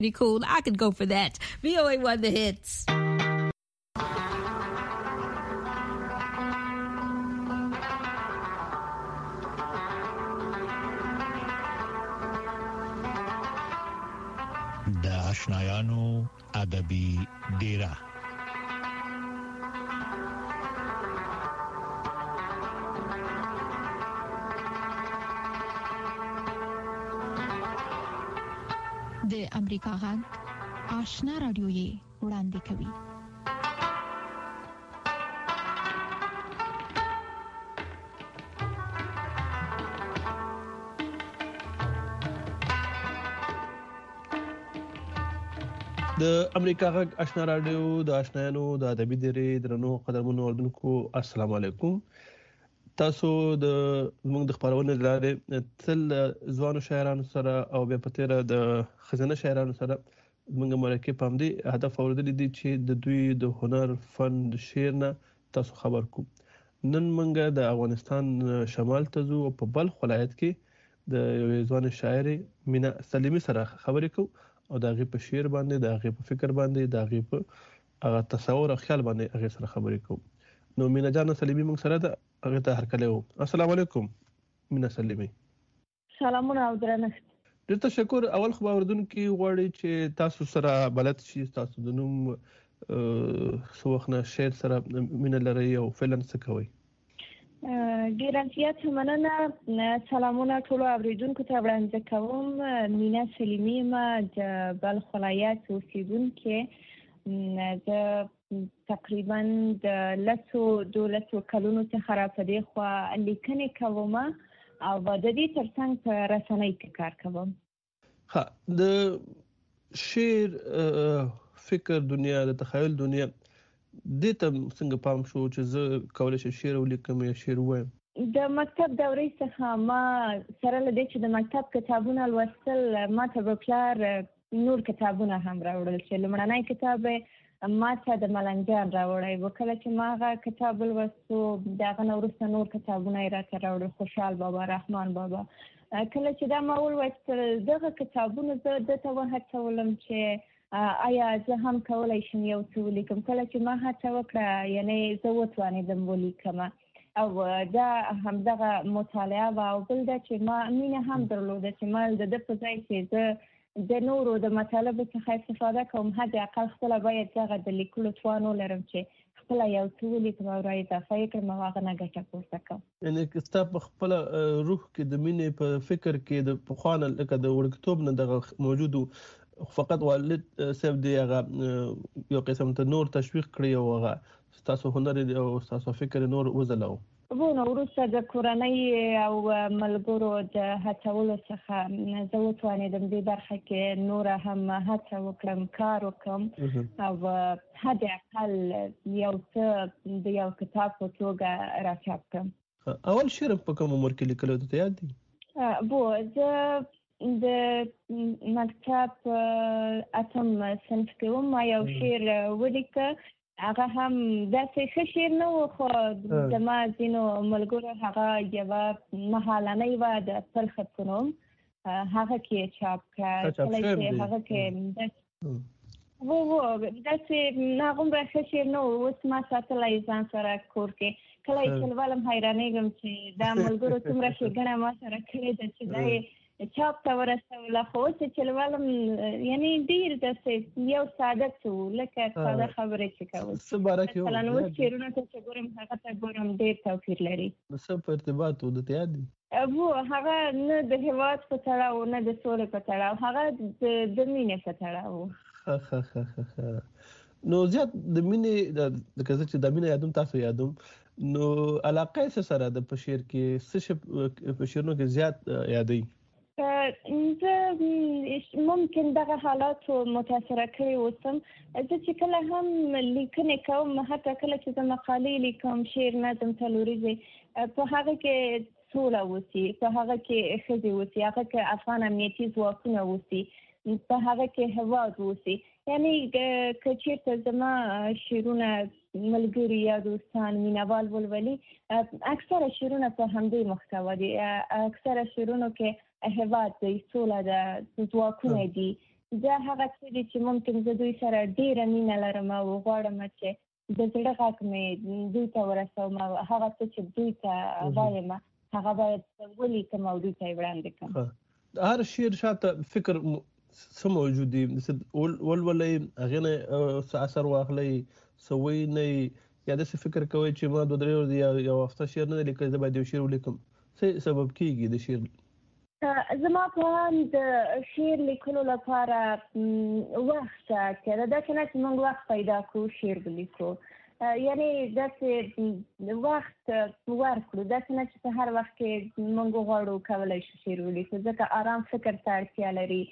Be cool. I could go for that. VOA1 The Hits. د آشنایانو ادبي ډیره. د امریکا غږ آشنا رادیو یې وړاندې کوي. د امریکا غږ آشنا رادیو د آشنایانو د ادبي ډیرې درنو قدرمنو اوردونکو السلام علیکم. تاسو د موږ د خبرونې لارې تل ځوانو شاعرانو سره او بیا په تیره د خزانه شاعرانو سره موږ مرکه پام دي هدف اوردل دي چې د دوی د هنر فن د شعر نه تاسو خبر کو. نن موږ د افغانستان شمال ته ځو او په بلخ ولایت کې د یو ځوان شاعر مینا سلیمی سره خبرې کوو او د هغه په شعر باندې د هغه په فکر باندې د هغه په هغه تصور او خیال باندې هغه سره خبرې کوو. نو مینا جان سلیمی موږ سره د هغه ته هرکلی وو. السلام علیکم مینا سلیمی. سلامونه او درنښت. ډېر تشکر. اول خو اوردونکو غواړي چې تاسو سره بلد شي تاسو د نوم سوخنه شعر سره مینا لري او فعلا څه کوي. ډېر زیات مننه. سلامونه ټول اوریدونکو ته وړاندې کوم. مینا سلیمی ما د بلخ ولایت اوسیدونکې د تقریبا د 12 کلونو څخه را په دې خوا لیکنې کوم او د دې ترڅنګ په رسنۍ کې کار کوم. ها د شعر فکر دنیا د تخیل دنیا د ته څنګه پام شو چې زه کولای شم شعر ولیکم یا شعر وایم؟ د مکتب دورې څخه ما سره لدې چې د مکتب کتابونه لوستل ما ته په پلار نور کتابونه هم راوړل چې لومړنی کتاب ما ته د ملنګجان راوړی و. کله چې ما هغه کتاب ولوستو د هغه نه وروسته نور کتابونه یې راته راوړل، خوشحال بابا، رحمان بابا. کله چې دا ما ولوستل دغه کتابونه زه دته وهڅولم چې آیا زه هم کولی شم یو څه ولیکم. کله چې ما هڅه وکړه یعنې زه وتوانېدم ولیکم او دا همدغه مطالعه وه. او بل دا چې ما مینه هم درلوده چې ما د ده په ځای چې زه د نورو د مطالبو څخه استفاده کوم حد اقل خپله باید دغه د لیکلو توان ولرم چې خپله یو څه ولیکم او را اضافه یې کړم او هغه نه ګټه پورته کوم. یعنې ستا په خپله روح کې د مینې په فکر کې د پخوا نه لکه د وړکتوب نه دغه موجود فقط والد صاحب دی هغه یو قسم ته نور تشویق کړی او هغه ستاسو هنر او ستاسو فکر نور وځلو. نو وروسته د کورنۍ او ملګرو د هڅولو څخه زه وتوانېدم دې برخه کې نوره هم هڅه وکړم، کار وکړم او حد اقل یو څه د یو کتاب په توګه راچاپ کړم. اول شعر په کوم عمر کې لیکلو ته یاد دي؟ زه د مکتب اتم صنف کې وم. ما یو شعر ولیکه، هغه هم داسې ښه شعر نه و خو زما ځینو ملګرو هغه یوه مهالنۍ وه د خپل خط په نوم هغه کې چاپ کړه. کله چې هغه کې داسې هغومره ښه شعر نه و. اوس ما ساتلی ځان سره کور کې. کله یې چې لولم حیرانېږم چې دا ملګرو څومره ښېګڼه ما سره کړې ده چې دا یې چاپ ته ورسوله. خو اوس چې لولم یعنې ډېر داسې یو ساده څه و لکه ساده خبرې چې کول. مثلا اوس شعرونو ته چې ګورم هغه ته ګورم ډېر توپیر لري. څه په ارتباط و درته یاد دي؟ هغه نه د هېواد په تړاو نه د سولې په تړاو، هغه د مینې په تړاو. نو زیات د مینې لکه زه چې د مینې یادوم تاسو یادوم نو علاقه یې څه سره ده په شعر کې؟ څه شی په شعرونو کې زیات یادوي؟ زه ممکن دغه حالاتو متاثره کړې اوسم. زه چې کله هم لیکنې کوم، حتی کله چې زه مقالې لیکم، شعر، نظم، تلوریزې، په هغه کې سوله اوسي، په هغه کې ښځې اوسي، هغه کې افغان امنیتي ځواکونه اوسي، په هغه کې هېواد اوسي. یعنې که چېرته زما شعرونه ملګري یا دوستان مینوال ولولي، اکثره شعرونه په همدې محتوا دي. اکثره شعرونو کې هېواد دی، سوله ده، ځواکونه دي، دا هغه څه دي چې ممکن زه دوی سره ډېره مینه لرم او غواړم چې د زړه غږ مې دوی ته ورسوم او هغه څه چې دوی ته وایم هغه باید ولیکم او دوی ته یې وړاندې کړم. هر شعر شاته فکر څه موجود دي ولولئ هغې نه څه اثر واخلئ څه وینئ یا داسې فکر کوئ چې ما 2-3 ورځې یو هفته شعر نه دی لیکلی زه باید یو شعر ولیکم څه سبب کېږي د شعر؟ زما په اند د شعر لیکلو لپاره وخت ته اړتیا ده. داسې نه چې موږ وخت پیدا کړو شعر ولیکو، یعنې داسې وخت ورکړو، داسې نه چې په هر وخت کې موږ غواړو کولی شو شعر ولیکو، ځکه آرام فکر ته اړتیا لري،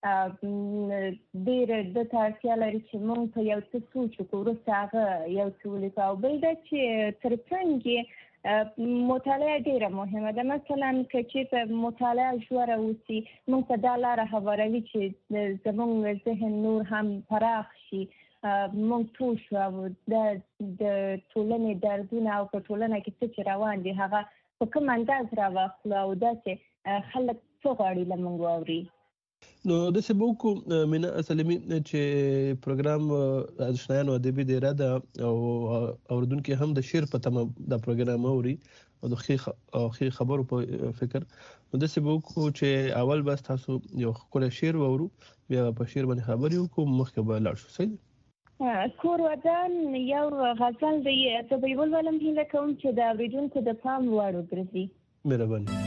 ډېر د ته اړتیا لري چې موږ په یو څه سوچ وکړو وروسته هغه یو څه ولیکو. او بل دا چې تر څنګ یې مطالعه ډیره مهمه ده. مثلا که چې په مطالعه ژوره اوسي موږ ته دا لاره هواروي چې زموږ ذهن نور هم پراخ شي، موږ پوه شو او د ټولنې دردونه او په ټولنه کې څه چې روان دي هغه په کوم انداز راواخلو او داسې خلک څه غواړي له موږ واوري. نو داسې به وکړو مینا سلیمي چې پروګرام آشنایانو ادبي دیره ده او اورېدونکي هم د شعر په تمه دا پروګرام اوري او د ښې خبرو په فکر. نو داسې به وکړو چې اول به تاسو یو ښکلی شعر واورو، بیا په شعر باندې خبرې وکړو، مخکې به لاړ شو. صحیح؟ کور ودان یو غزل دی، زه به یې ولولم، هیله کوم چې د اورېدونکو د پام وړ وګرځي. مهرباني.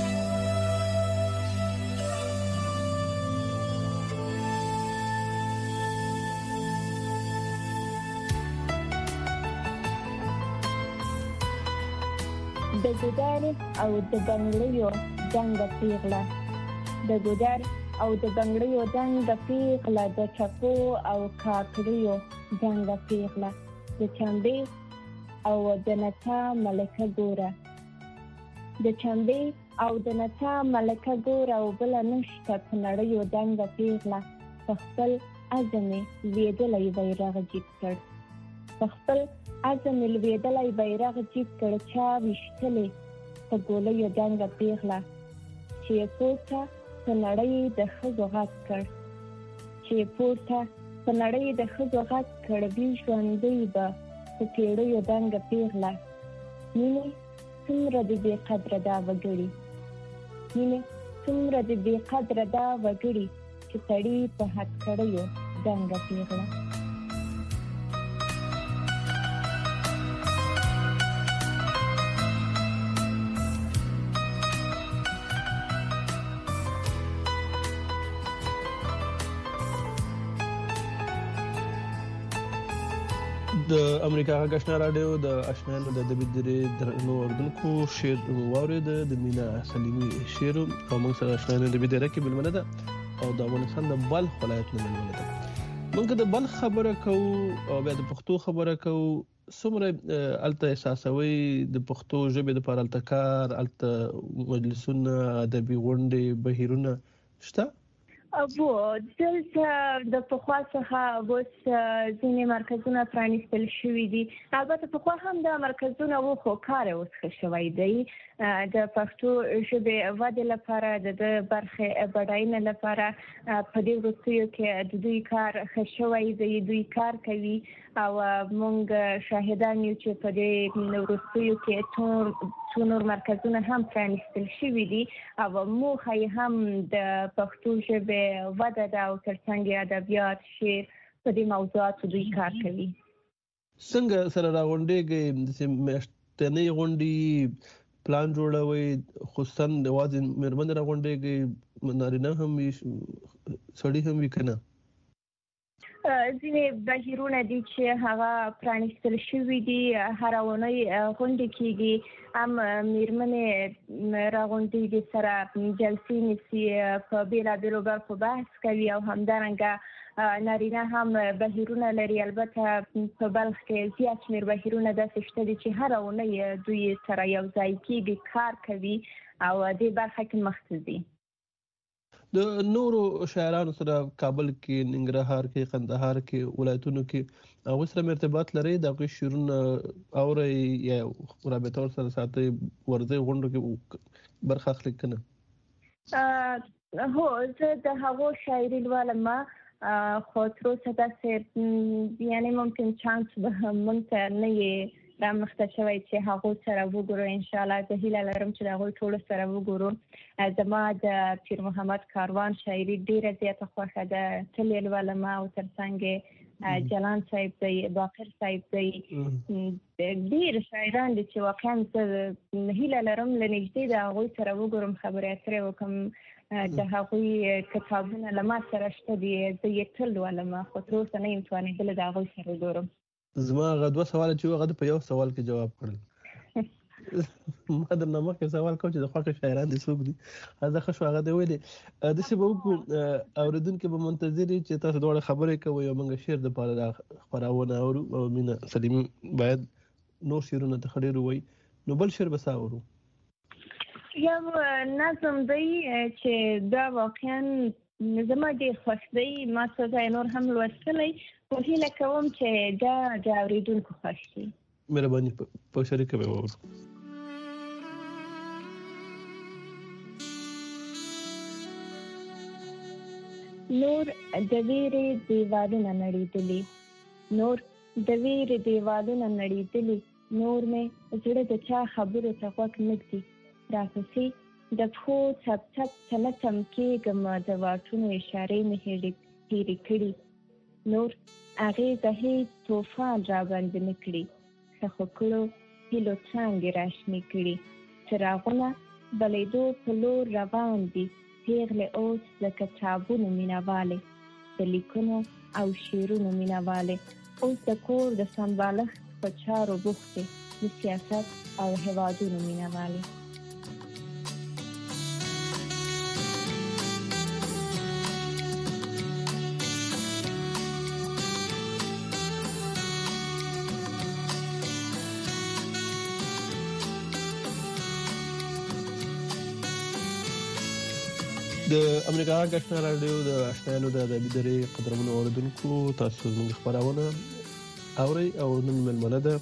د ګودر او د بنګړیو دنګه پیغله، د ګودر او د بنګړیو دنګه پیغله، د چپو او کاکړیو دنګه پیغله، د چمبې او د نڅا ملکه ګوره، د چمبې او د نڅا ملکه ګوره او بله نشته په نړیو دنګه پیغله، په خپل عزم یې لوېدلی بیرغ جیب کړ، په خپل عزم یې لوېدلی بیرغ جیب کړ، چا ویشتلې په ګولیو دنګه پیغله، چې یې پورته په نړۍ د ښځو غږ کړ، چې یې پورته په نړۍ د ښځو غږ کړ، وي ژوندی به په پیړیو دنګه پیغله، مینې څومره د بې قدره دا وګړي، مینې څومره د بې قدره دا وګړي، چې سړي په هتکړیو دنګه پیغله. د امریکا غږ آشنا راډیو د آشنایانو د ادبي درې درنو اورېدونکو شعر واورېد د مینا سلیمي شعر او موږ سره آشنایانو ادبي دیره کې مېلمنه ده او د افغانستان د بلخ ولایت نه مېلمنه ده. موږ د بلخ خبره کوو او بیا د پښتو خبره کوو. څومره هلته احساسوئ د پښتو ژبې دپاره هلته کار، هلته مجلسونه، ادبي غونډې، بهیرونه شته؟ دلته د پخوا څخه اوس ځینې مرکزونه پرانیستل شوي دي. البته پخوا هم دا مرکزونه وو خو کار یې اوس ښه شوی دی. د پښتو ژبې ودې لپاره، د برخې بډاینې لپاره په دې وروستیو کې د دوی کار ښه شوی دی، دوی کار کوي او موږ شاهدان یو چې په دې وروستیو کې څو نور مرکزونه هم پرانیستل شوي دي او موخه یې هم د پښتو ژبې وده ده او ترڅنګ یې ادبیات، شعر، په دې موضوعاتو دوی کار کوي. څنګه سره راغونډېږئ؟ داسې میاشتنۍ غونډې پلان جوړوئ؟ خصوصا یوازې مېرمنې راغونډېږئ، نارینه هم وي، سړي هم وي که نه؟ ځینې بهیرونه دي چې هغه پرانیستل شوي دي، هره اونۍ غونډې کېږي، هم مېرمنې راغونډېږي، سره جلسې نیسي، په بېلابېلو برخو بحث کوي او همدارنګه نارینه هم بهیرونه لري. البته په بلخ کې زیات شمېر بهیرونه داسې شته دي چې هره اونۍ دوی سره یو ځای کېږي، کار کوي او دې برخه کې مخته ځي. د نورو شاعرانو سره کابل کې، ننګرهار کې، قندهار کې، ولایتونو کې هغوی سره ارتباط لرئ؟ د هغوی شعرونه اورئ یا رابطه ورسره ساتئ؟ ورځئ غونډو کې برخه اخلئ که نه؟ هو زه د هغو شاعري لولم خو تر اوسه داسې یعنې ممکن چانس به موږ ته نه یې رامخته شوی چې هغو سره وګورو. انشاءالله زه هیله لرم چې د هغوی ټولو سره وګورو. زما د پیر محمد کاروان شاعري ډېره زیاته خوښه ده، تل یې لولم او تر څنګ جلان صاحب دی، باقر صاحب دی، ډېر شاعران دي چې واقعا زه هیله لرم له نږدې د هغوی سره وګورم، خبرې اترې وکړم. د هغوی کتابونه له ما سره شته دي، زه یې تل لولم خو تر اوسه نه یم توانېدلی د هغوی سره وګورم. زما هغه 2 سواله چې هغه په یو سوال کې جواب کړل. ما درنه مخکې سوال کوم چې د خوښ شاعران دي څوک دي، هغه ښه شو هغه دی ویلي. داسې به وکړو اورېدونکي به منتظر چې تاسو دواړه خبرې کوئ او موږ شعر دپاره دا خپرونه اورو. او مینه سلیمي باید نور شعرونه ته ښه ډېر ووایي، نو بل شعر به څه اورو؟ یو نظم دی چې دا واقعا زما ډېر خوښ دی، ما څو ځایه نور هم لوستلی، خو هیله کوم چې دا د اورېدونکو خوښ شي. مهرباني په شریکه به واورو. نور د ویرې دیوالونه نړېدلي، نور د ویرې دیوالونه نړېدلي، نور مې زړه د چا خبرو ته غوږ نږدي، راپسې د پښو څپ څپ تلتم کېږم، د واټونو اشارې مې هېرې کړي، نور اغېزه هېڅ طوفان راباندې نه کړي، ښخو کړو هیلو څانګې راشنې کړي، څراغونه بلېدو په لور روان دي، پیغلې اوس د کتابونو مینهوالې، د لیکنو او شعرونو مینهوالې، اوس د کور د سمبالښت په چارو بوختې، د سیاست او هیوادونو مینهوالې. د امریکا غږ آشنا راډیو د آشنایانو د ادبي درې قدرمنو اوریدونکو، تاسو زموږ خپرونه اورئ او نن مېلمنه ده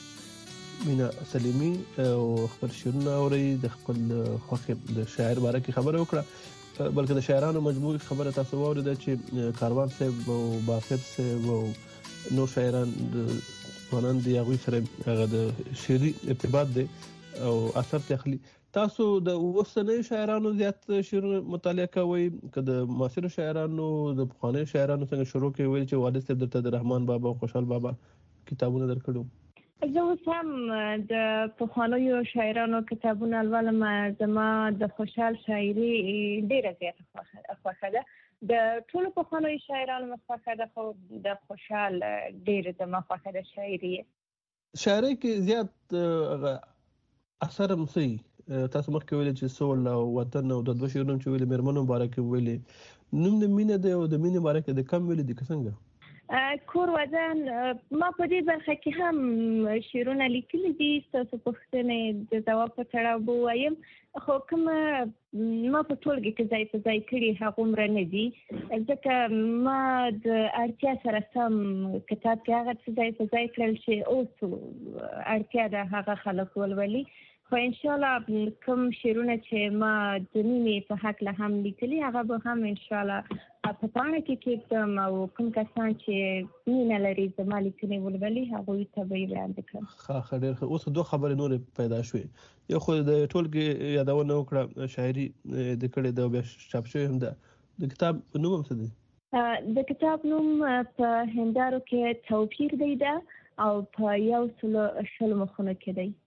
مینه سلیمي او خپل شعرونه اورئ، د خپل خوښې د شاعر باره کې خبره وکړه، بلکې د شاعرانو مجموعي خبره تاسو واورېده چې کاروان صاحب او باقر صاحب او نور شاعران د ځوانان دي، هغوی سره هغه د شعري ارتباط دی او اثر ته اخلي. تاسو د اوسنیو شاعرانو زیات شعرونه مطالعه کوئ که د معاصرو شاعرانو د پخوانیو شاعرانو څنګه شروع کوئ؟ ویل چې والد صاحب درته د رحمان بابا او خوشحال بابا کتابونه درکړي. زه اوس هم د پخوانیو شاعرانو کتابونه لولم. زما د خوشحال شاعري ډېره زیاته خوښه ده، د ټولو پخوانیو شاعرانو مې خوښه ده، خو د خوشحال ډېره زما خوښه ده شاعري. شاعرۍ کې زیات اثر هم څه تاسو مخکې ویلې چې سول او وطن او د 2 شعرونه چې ویلې مېرمنو باره کې ویلې، نوم د مینه دی او د مینې باره کې د کم ویلې دي که څنګه؟ کور ودان ما په دې برخه کې هم شعرونه لیکلي دي، ستاسو پوښتنې د ځواب په تړاو به ووایم، خو کومه ما په ټولګي کې ځای په ځای کړي هغومره نه دي، ځکه ما د اړتیا سره سم کتاب کې هغه څه ځای په ځای کړل چې اوس اړتیا ده هغه خلک ولولي. خو انشاءالله کوم شعرونه چې ما د مینې په هکله هم لیکلي هغه به هم انشاءالله په پاڼه کې کېږدم او کوم کسان چې مینه لري زما لیکنې ولولي هغوی ته به یې وړاندې کړم. ښه ډېر ښه. اوس 2 خبرې نورې پیدا شوې، یو خو د ټولګې یادونه وکړه شاعري د کړې ده او بیا چاپ شوې هم ده، د کتاب نوم هم څه دی؟ د کتاب نوم په هندارو کې توپیر دی ده او په 100 مخونو کې دی.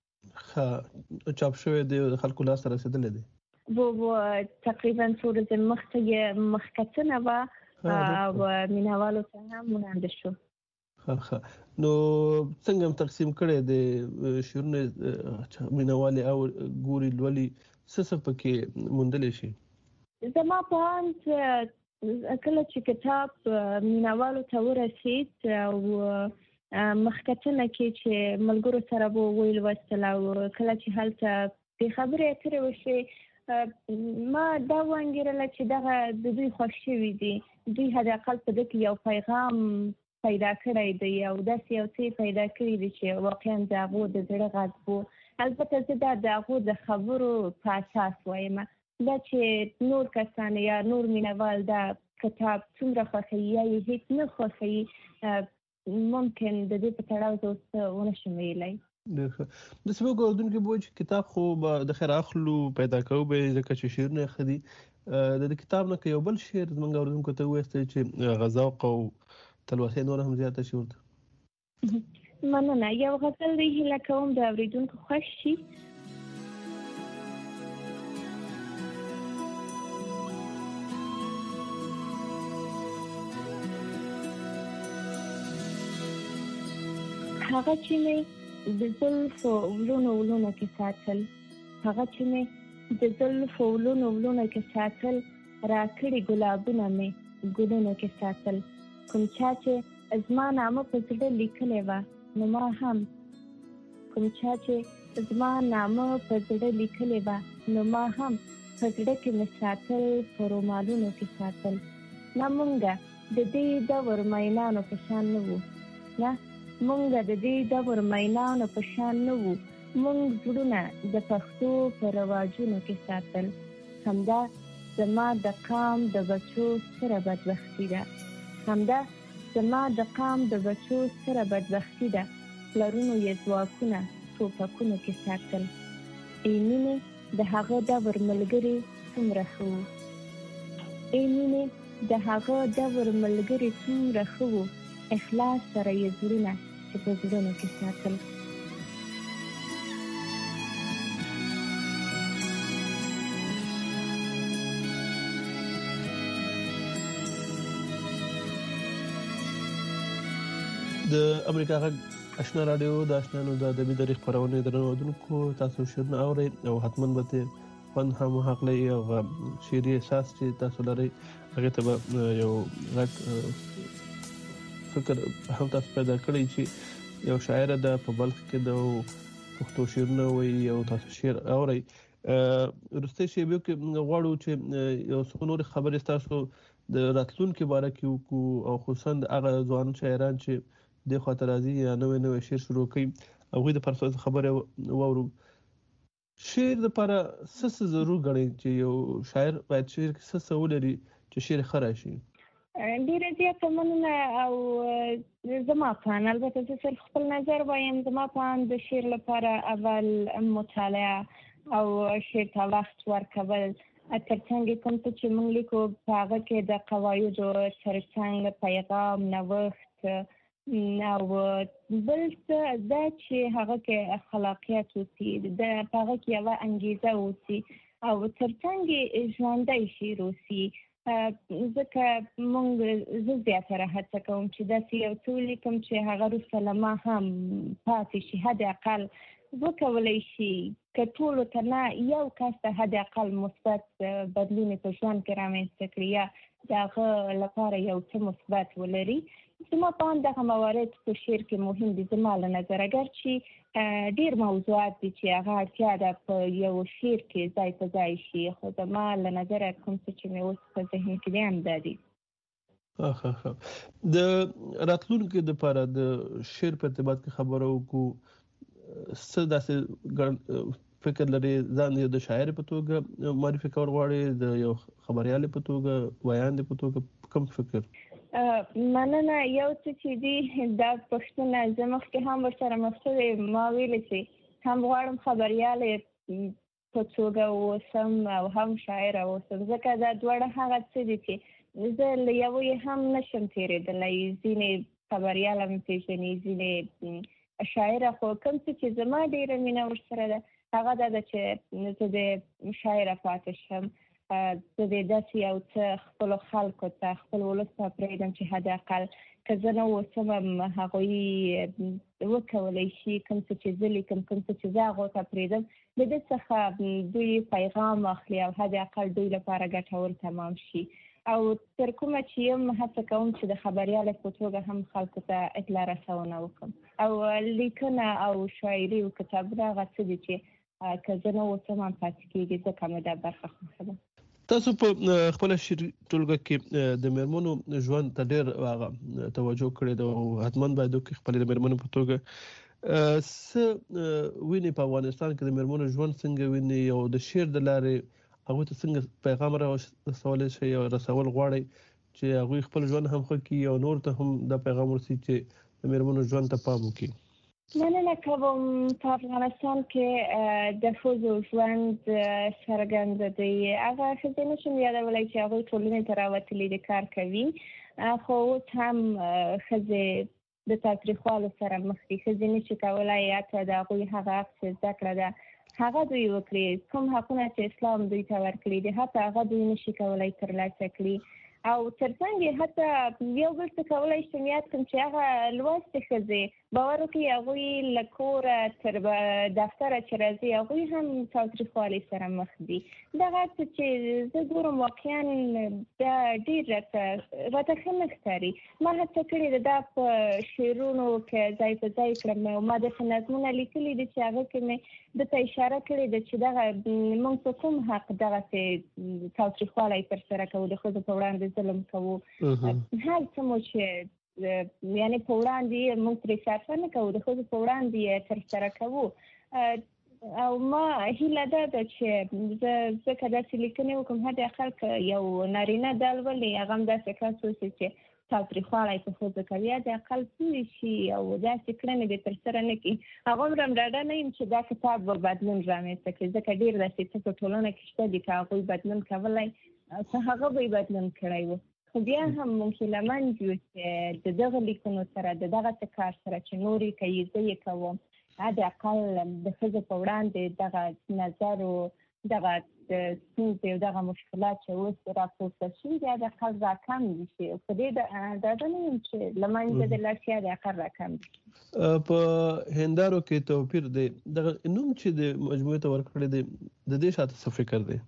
ښه چاپ شوی دی او د خلکو لاس ته رسېدلی دی؟ و تقریبا څو ورځې مخکې یې مخکتنه وه او مینهوالو ته هم وړاندې شو. ښه نو څنګه هم تقسیم کړی د شعرونه مینهوالې او ګوري لولي څه پکې موندلی شي؟ زما په اند کله چې کتاب مینهوالو ته ورسید او مخکتنه کې چې ملګرو سره به ویل وستل او کله چې هلته د خبرې اترې وشوې ما دا وانګېرله چې دغه د دوی خوښ شوي دي، دوی حداقل په ده کې یو پیغام پیدا کړی دی او داسې یو څه پیدا کړي دي چې واقعا د هغو د زړه غږ و. البته زه دا د هغو د خبرو په اساس وایم، دا چې نور کسان یا نور مینوال دا کتاب څومره خوښوي یا یې هیڅ نه خوښوي ممکن د دې په تړاو زه اوس ونه شم ویلی. د سبق اردوونکي به چې کتاب خو د خیر اخلو پیدا کوو به ځکه چې شعرونه ښه دي. د کتاب نه که یو بل شعر زموږ اورېدونکو ته ووایاست چې غذاق او تلوسې نور هم زیاته شي ورته. مننه. یو غزل دی هیله کوم د اورېدونکو خوښ شي. هغه چې مې د زلفو ولونو ولونو کې ساتل، هغه چې مې د زلفو ولونو ولونو کې ساتل، راکړي ګلابونه مې ګلونو کې ساتل. کوم چا چې زما نامه په زړه لیکلې وه نو ما هم، کوم چا چې زما نامه په زړه لیکلې وه نو ما هم په زړه کې مې ساتل، په رومالونو کې ساتل. نه مونږه د دې دور مینانو په شان نه وو، نه مونږ د دې دور مینانو په شان نه وو. مونږ زړونه د پښتو په رواجونو کې ساتل. همدا زما د قام د بچو ستره بدبختي ده، همدا زما د قام د بچو ستره بدبختي ده. پلرونو یې ځواکونه ټوپکونو کې ساتل. ای مینې د هغه دور ملګري څومره ښه وو، ای مینې د هغه دور ملګري څومره ښه وو. اخلاص سره یې زړونه چې په زړونو کې ساتل. د امریکا غږ آشنا رادیو د آشناانو د ادبي درې خپرونې درنو اورېدونکو، تاسو شعرونه اورئ او حتما به ترې خوند هم واخلئ او شعري احساس چې تاسو لرئ هغې ته به یو غټ فکر هم تاسو پیدا کړئ چې یو شاعره ده په بلخ کې ده او پښتو شعرونه وایي او تاسو شعر اورئ. وروستۍ شیبو کې غواړو چې یو څو نورې خبرې ستاسو د راتلونکي باره کې وکړو او خصوصا د هغه ځوان شاعران چې دې خواته راځي یا نوی شعر شروع کوي هغوی دپاره څه خبرې واورو. شعر دپاره څه ضرور ګڼئ چې یو شاعر باید شعر کې څه ولري چې شعر ښه راشي؟ ډېره زیاته مننه. او زما په اند، البته زه صرف خپل نظر وایم، زما په اند د شعر لپاره اول مطالعه او شعر ته وخت ورکول، ترڅنګ کوم څه چې موږ لیکو په هغه کې د قواعدو ترڅنګ پیغام، نوښت او بل څه دا چې هغه کې خلاقیت اوسي، د هغه کې یوه انګیزه اوسي او ترڅنګ ژوندی شعر اوسي. ځکه موږ زه زیاتره هڅه کوم چې داسې یو څه ولیکم چې هغه وروسته له ما هم پاتې شي. حد اقل وکولی شي که ټولو ته نه یو کس ته حد اقل مثبت بدلون په ژوند کې رامنځته کړي یا د هغه لپاره یو څه مثبت ولري. زما په اند دغه موارد په شعر کې مهم دي زما له نظره، اگر چې ډېر موضوعات دي چې هغه اړتیا ده په یو شعر کې ځای په ځای شي، خو زما له نظره کوم څه چې مې اوس په ذهن کې دي هم دا دي. د راتلونکي دپاره د شعر په ارتباط کې خبره وکړو، څه داسې فکر لري ځان یو د شاعر په توګه معرفي کول غواړي، د یو خبریال په توګه، ویاند په توګه، کوم فکر؟ مننه. یو څه چې دي دا پښتونه زه مخکې هم ورسره مخته ما ویلې چې هم غواړم خبریالې په توګه اوسم او هم شاعره اوسم، ځکه دا دواړه هغه څه دي چې زه له یوه یې هم نشم تېرېدلی. ځینې خبریاله مې پېژني، ځینې شاعره، خو کوم څه چې زما ډېره مینه ورسره ده هغه دا ده چې زه د شاعره پاتې شم. زه د داسې یو څه خپلو خلکو ته، خپل ولس ته پرېږدم چې حد اقل که زه نه اوسم هغوی وکولی شي کوم څه چې زه لیکم، کوم څه چې زه هغو ته پرېږدم، د دې څخه دوی پیغام اخلي او حد اقل دوی لپاره ګټور تمام شي. او تر کومه چې یم هڅه کوم چې د خبریال په توګه هم خلکو ته اطلاع رسونه وکړم. او لیکنه او شاعري او کتابونه هغه څه دي چې که زه نه اوسم هم پاتې کېږي، ځکه مې دا برخه خوښه ده. تاسو په خپل شعري ټولګه کې د میرمنو ژوند ته ډېر توجه کړې ده او حتما باید وکړئ خپل د میرمنو په توګه. څه ویني په افغانستان کې د میرمنو ژوند څنګه ویني او د شعر د لارې هغه ته څنګه پیغام رسول شي او رسول غواړي چې هغه خپل ژوند هم خو کوي او نور ته هم د پیغام ورسي چې د میرمنو ژوند ته پام وکړي. مننه کوم. په افغانستان کې د ښځو ژوند څرګند دی. هغه ښځې نشم یادولی چې هغوی ټولنې ته راوتلي د کار کوي، خو اوس هم ښځې د تاوتریخوالو سره مخ دي. ښځې نشي کولی حتی د هغوی هغه حق چې زده کړه ده هغه دوی وکړي، کوم حقونه چې اسلام دوی ته ورکړي دي حتی هغه دوی نشي کولی ترلاسه کړي. او ترڅنګ حتی یو بل څه کولی شم یاد کړم چې هغه لوستې ښځې باور وکړي هغوی له کوره تر دفتره چې راځي هغوی هم تاوتریخوالي سره مخ دي. دغه څه چې زه ګورم واقعا دا ډېر راته ښه نه ښکاري. ما هڅه کړې ده دا په شعرونو کې ځای په ځای کړم او ما داسې نظمونه لیکلي دي چې هغه کې مې دته اشاره کړې ده چې دغه موږ په کوم حق دغسې تاوتریخوالی ترسره کوو، د ښځو په وړاندې ظلم کوو، هر څه مو چې یعنې په وړاندې موږ ترې صرفه نه کوو، د ښځو په وړاندې یې ترسره کوو. او ما هیله دا ده چې زه که داسې لیکنې وکړم حد اقل که یو نارینه دا لولي هغه هم داسې کس اوسي چې تاوتریخوالی په ښځو کوي، حد اقل پوه شي او داسې کړنې دې ترسره نه کړي. هغومره هم ډاډه نه یم چې دا کتاب به بدلون رامنځته کړي، ځکه ډېر داسې څه په ټولنه کې شته دي که هغوی بدلون کولی که هغه به یې بدلون کړی و. خو بیا هم موږ هیلهمند یو چې د دغه لیکنو سره د دغسې کار سره چې نور یې کوي زه یې کوم، حد اقل د ښځو په وړاندې دغه نظر او دغه ستونزې او دغه مشکلات چې اوس راپورته شوي دي حد اقل راکم دي شي. په دې ډاډه نه یم چې له منځه د لاړ شي، حد اقل راکم دي. په هندارو کې توپیر دی. دغه نوم چې د مجموعې ته ورکړی دی د دې شاته څه فکر دی؟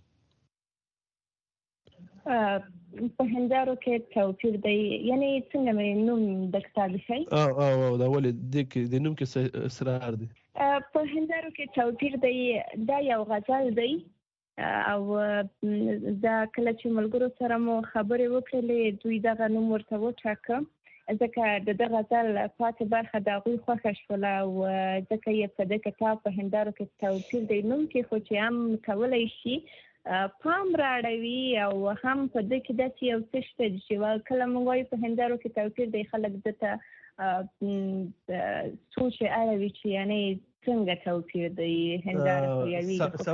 په هندارو کې توپیر دی یعنی څنګه مې نوم د کتاب شي؟ دا ولې د نوم کې اسرار دی؟ په هندارو کې توپیر دی دا یو غزل دی او دا کله چې ملګرو سره مو خبرې وکړلې دوی دغه نوم ورته وټاکه ځکه د دغه غزل پاتې برخه د هغوی خوښه شوله او ځکه یې په دې کتاب په هندارو کې توپیر دی نوم کې خو چې هم کولی شي پام راړوي او هم په دې کې داسې یو څه شته چې کله موږ وایو په هندارو کې توپیر دی خلک دته سوچ اړوي چې یعنی څنګه توپیر دی هنداره خو یوي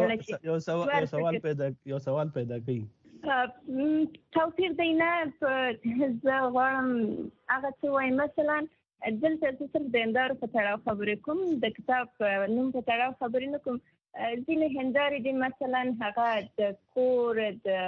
یو سوال پیدا کوي توپیر دی نه زه غواړم هغه څه وایم مثلا دلته زه صرف د هندارو په تړاو خبرې کوم د کتاب نوم په تړاو خبرې نه کوم ځینې هندارې دي مثلا هغه د کور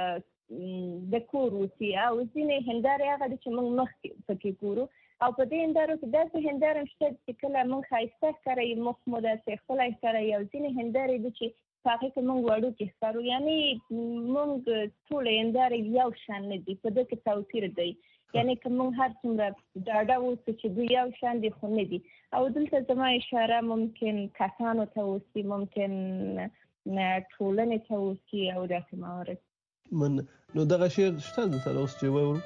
اوسي او ځینې هندارې هغه دي چې موږ مخکې پکې ګورو او په دې هندارو کې داسې هنداره شته چې کله موږ ښایسته ښکاري مخ مو داسې ښکلی ښکاري او ځینې هندارې دي چې په هغې کې موږ وړوکي ښکارو یعنې موږ ټولې هندارې یو شان نه دي په دې کې توپیر دی یعنی که موږ هر څومره ډاډه اوسو چې دوی یو شان دي خو نه دي او دلته زما اشاره ممکن کسانو ته اوسي ممکن ټولنې ته اوسي او داسې موارد نو دغه شعر شته دلته اوس چې وورو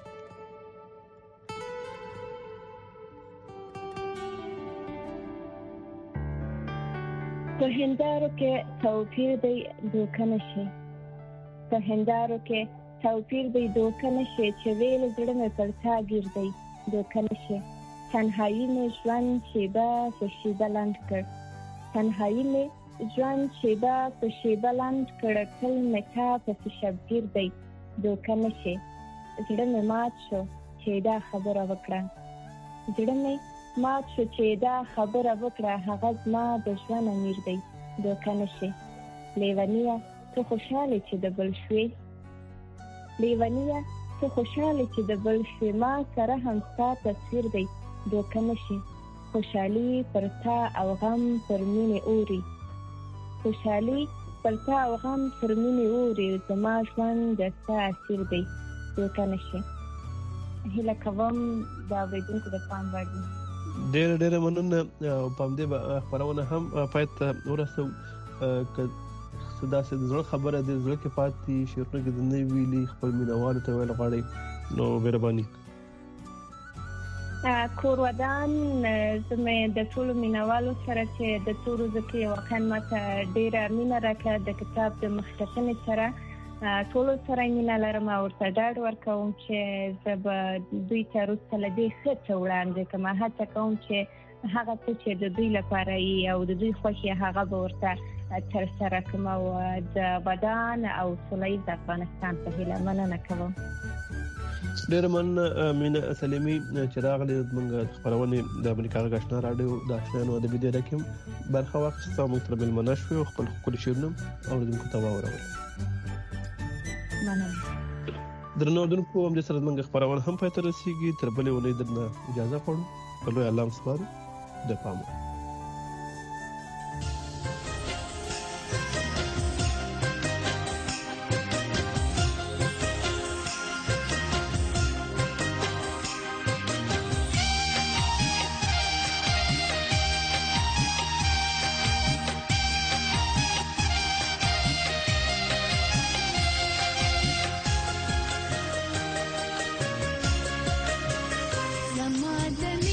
په هندارو کې توپیر دی دوکه نشي په هندارو کې توپیر دی دوکه نشي چې ویل زړه مې پر تا ګیر دی دوکه نشي تنهایی مې ژوند شیبه په شیبه لنډ کړ تنهایی مې ژوند شیبه په شیبه لنډ کړ تل مې تا پسې شبگیر دی دوکه نشي زړه مې مات شو چې دا خبره وکړه زړه مې مات شو چې دا خبره وکړه هغه زما د ژوند امیر دی دوکه نشي لیونیه ته خوشحاله چې د بل شوې لیونیه ته خوشحاله چې د بل شوې ما سره هم ستا تصویر دی دوکه نشي خوشحالي پر تا او غم پر مینې اوري خوشحالي پر تا او غم پر مینې اوري زما ژوند د ستا اسیر دی دوکه نشي هیله کوم د اورېدونکو د پام وړ وي ډېره مننه او په همدې خپرونه هم پای ته ورسو که داسې د زړه خبره د زړه کې پاتې شعرونه کې د نه ویلي خپل مینوالو ته ویل غواړئ نو مهرباني کور ودان زمې د ټولو مینوالو سره چې د څو ورځو کې واقعا ماته ډېره مینه راکړه د کتاب د مخکتنې سره ټول سره مینه لرم او ورته ډاډ ورکوم چې زه به دوی ته وروسته له دې ښه څه وړاندې کړم. هڅه کوم چې هغه څه چې د دوی لپاره وي او د دوی خوښي هغه به ورته ترسره کړم او د ودان او سولیز افغانستان په هیله مننه کوم. ډېر مننه مینا سلیمي چې راغلې موږ خبرونه د امریکا غږ آشنا رادیو د آشنایانو ادبي ډیره کې برخه واخیسته. موږ تر بل منشو خپل خپل شیرنم اوریدونکو ته واورول. درنو اوریدونکو هم د سره موږ خبرونه هم پاتې رسیږي. تر بلې ونې درنه اجازه غواړو. په لوی الله سپارو د پامو. Ramadan